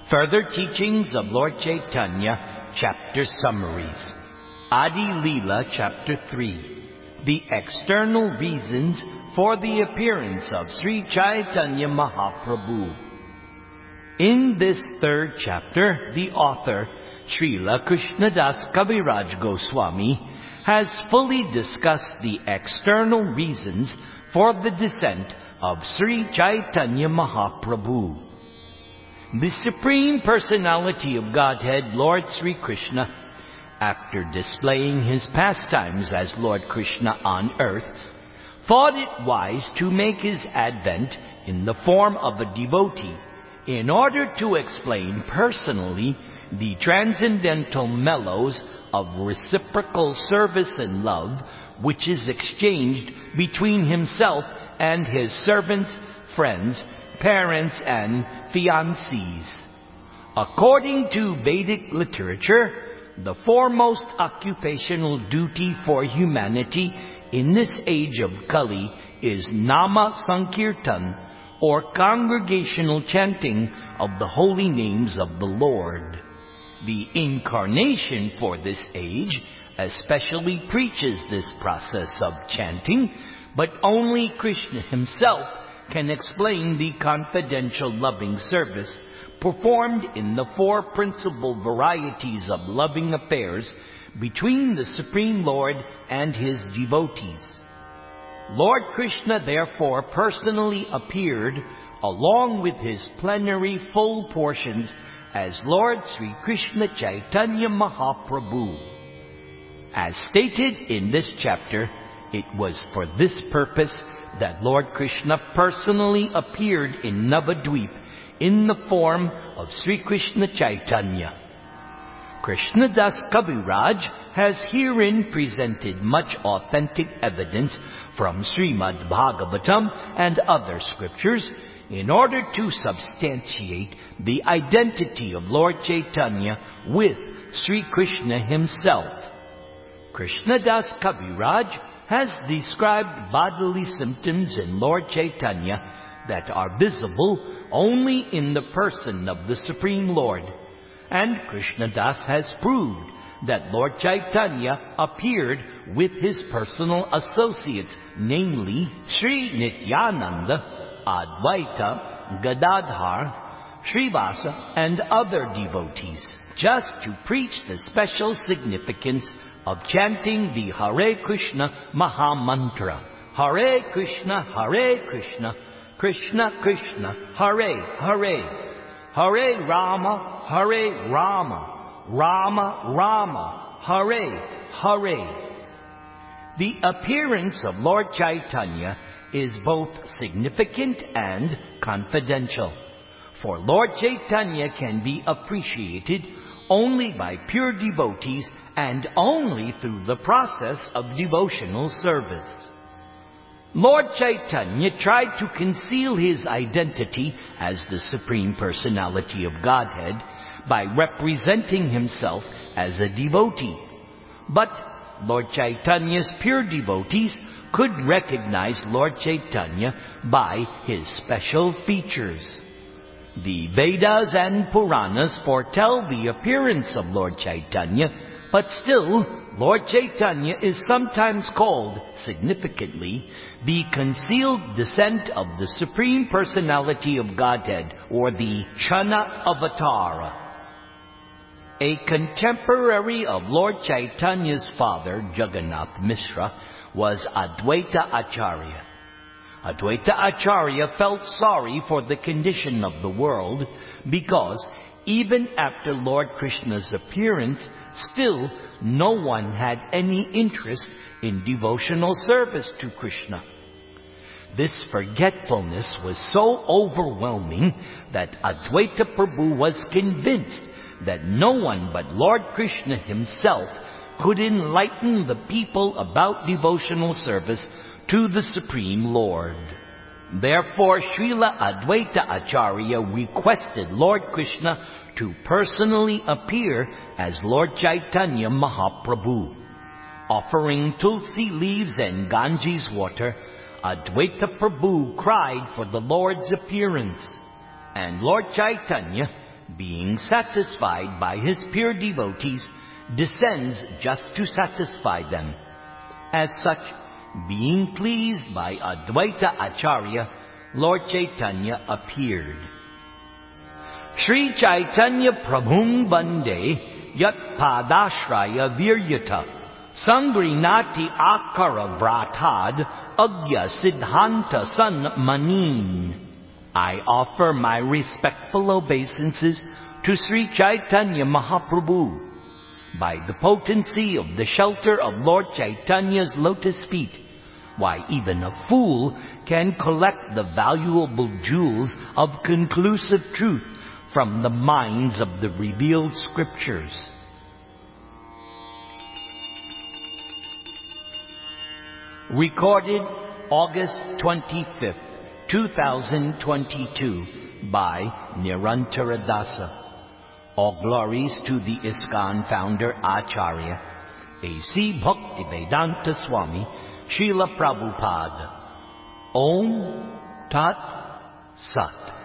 Further teachings of Lord Chaitanya, chapter summaries. Adi Leela, chapter 3. The external reasons for the appearance of Sri Chaitanya Mahaprabhu. In this third chapter, the author, Srila Krishnadas Kaviraj Goswami, has fully discussed the external reasons for the descent of Sri Chaitanya Mahaprabhu. The Supreme Personality of Godhead, Lord Sri Krishna, after displaying his pastimes as Lord Krishna on earth, thought it wise to make his advent in the form of a devotee in order to explain personally the transcendental mellows of reciprocal service and love which is exchanged between himself and his servants, friends, parents, and fiancés. According to Vedic literature, the foremost occupational duty for humanity in this age of Kali is Nama Sankirtan, or congregational chanting of the holy names of the Lord. The incarnation for this age especially preaches this process of chanting, but only Krishna himself can explain the confidential loving service performed in the four principal varieties of loving affairs between the Supreme Lord and his devotees. Lord Krishna therefore personally appeared along with his plenary full portions as Lord Sri Krishna Chaitanya Mahaprabhu. As stated in this chapter, it was for this purpose that Lord Krishna personally appeared in Navadvip in the form of Sri Krishna Chaitanya. Krishnadas Kaviraj has herein presented much authentic evidence from Srimad Bhagavatam and other scriptures in order to substantiate the identity of Lord Chaitanya with Sri Krishna himself. Krishnadas Kaviraj has described bodily symptoms in Lord Chaitanya that are visible only in the person of the Supreme Lord, and Krishnadas has proved that Lord Chaitanya appeared with his personal associates, namely Sri Nityananda, Advaita, Gadadhar, Srivasa, and other devotees, just to preach the special significance of chanting the Hare Krishna Maha Mantra. Hare Krishna, Krishna Krishna, Hare Hare, Hare Rama, Hare Rama, Rama Rama, Hare Hare. The appearance of Lord Chaitanya is both significant and confidential, for Lord Chaitanya can be appreciated only by pure devotees and only through the process of devotional service. Lord Chaitanya tried to conceal his identity as the Supreme Personality of Godhead by representing himself as a devotee. But Lord Chaitanya's pure devotees could recognize Lord Chaitanya by his special features. The Vedas and Puranas foretell the appearance of Lord Chaitanya, but still, Lord Chaitanya is sometimes called, significantly, the concealed descent of the Supreme Personality of Godhead, or the Chana Avatara. A contemporary of Lord Chaitanya's father, Jagannath Mishra, was Advaita Acharya. Advaita Acharya felt sorry for the condition of the world because even after Lord Krishna's appearance, still no one had any interest in devotional service to Krishna. This forgetfulness was so overwhelming that Advaita Prabhu was convinced that no one but Lord Krishna himself could enlighten the people about devotional service to the Supreme Lord. Therefore, Srila Advaita Acharya requested Lord Krishna to personally appear as Lord Chaitanya Mahaprabhu. Offering tulsi leaves and Ganges water, Advaita Prabhu cried for the Lord's appearance, and Lord Chaitanya, being satisfied by his pure devotees, descends just to satisfy them. As such, being pleased by Advaita Acharya, Lord Chaitanya appeared. Sri Chaitanya Prabhum Bande Yat Padashraya Viryata Sangrinati Akara Vratad Agya Siddhanta San Manin. I offer my respectful obeisances to Sri Chaitanya Mahaprabhu. By the potency of the shelter of Lord Chaitanya's lotus feet, why, even a fool can collect the valuable jewels of conclusive truth from the minds of the revealed scriptures. Recorded August 25th, 2022 by Nirantara Dasa. All glories to the ISKCON founder Acharya, A.C. Bhaktivedanta Swami, Srila Prabhupada. Om Tat Sat.